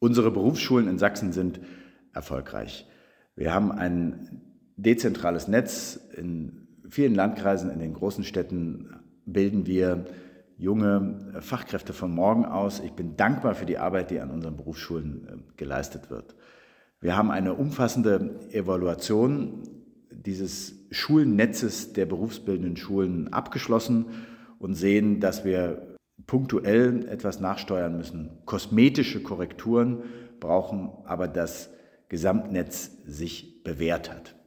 Unsere Berufsschulen in Sachsen sind erfolgreich. Wir haben ein dezentrales Netz. In vielen Landkreisen, in den großen Städten bilden wir junge Fachkräfte von morgen aus. Ich bin dankbar für die Arbeit, die an unseren Berufsschulen geleistet wird. Wir haben eine umfassende Evaluation dieses Schulnetzes der berufsbildenden Schulen abgeschlossen und sehen, dass wir punktuell etwas nachsteuern müssen. Kosmetische Korrekturen brauchen, aber das Gesamtnetz sich bewährt hat.